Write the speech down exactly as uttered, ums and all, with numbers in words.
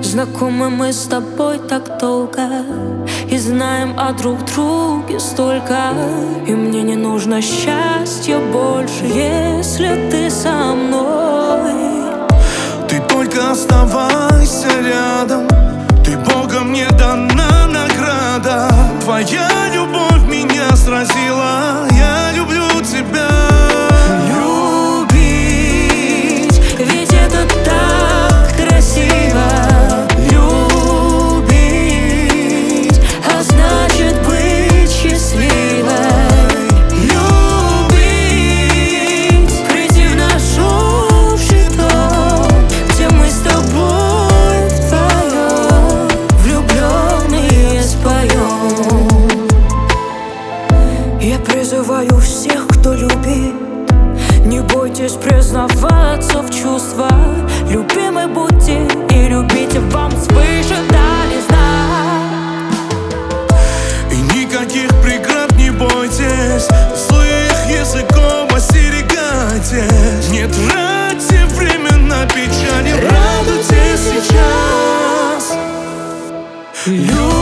Знакомы мы с тобой так долго и знаем о друг друге столько. И мне не нужно счастья больше, если ты со мной. Ты только оставайся рядом, ты Богом мне дана награда. Твоя любовь меня сразила, я люблю тебя. Любить, ведь это так красиво. Любить, а значит быть счастливой. Любить, прийти в наш общий дом, где мы с тобой вдвоем влюбленные споем. Я призываю всех, кто любит, не бойтесь признаваться в чувствах. Любимы будьте и любите, вам свыше дали знак. И никаких преград не бойтесь, злых языком остерегайтесь. Не тратьте время на печали, радуйтесь сейчас. Любовь